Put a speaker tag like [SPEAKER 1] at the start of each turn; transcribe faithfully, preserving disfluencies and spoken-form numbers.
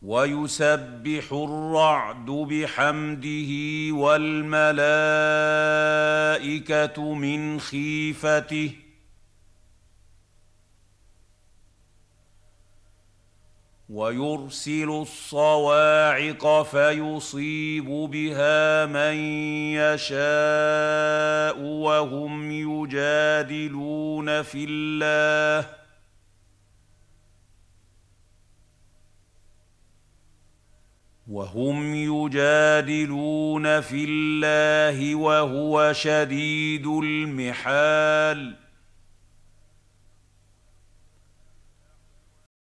[SPEAKER 1] ويسبح الرعد بحمده والملائكة من خيفته ويرسل الصواعق فيصيب بها من يشاء وهم يجادلون في الله وهم يجادلون في الله وهو شديد المحال